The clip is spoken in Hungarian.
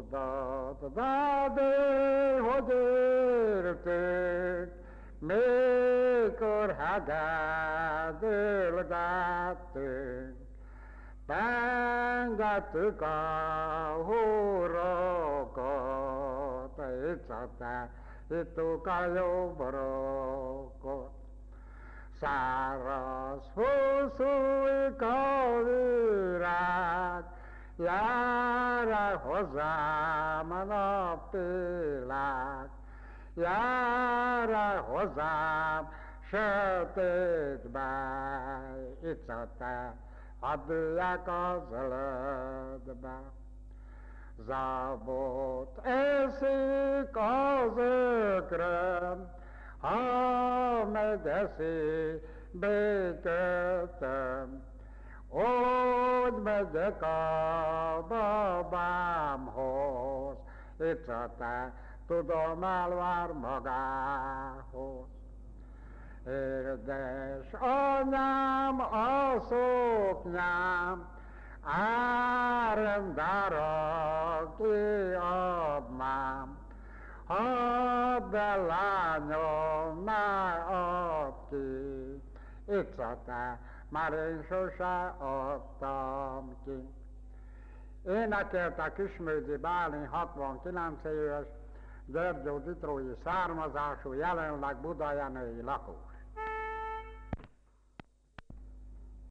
de hogy értünk, mikor hegedülgettünk, pengettük a húrokat, ittuk a jó borokot. Száraz hosszúik a virág, jár hozzám a napvilág, jár hozzám sötétbe, icate, adják a zöldbe. Zabot eszik az ökröm, ha megeszi békötöm, úgy megyek a babámhoz, icate, tudom, elvár magához. Érdes anyám a szoknyám, árendára kiadnám, ha de lányom már add ki, icate, már én sose adtam ki. Énekelte Kismődi Bálint 69 éves, Gyergyó ditrói származású, jelenleg budajenői lakós.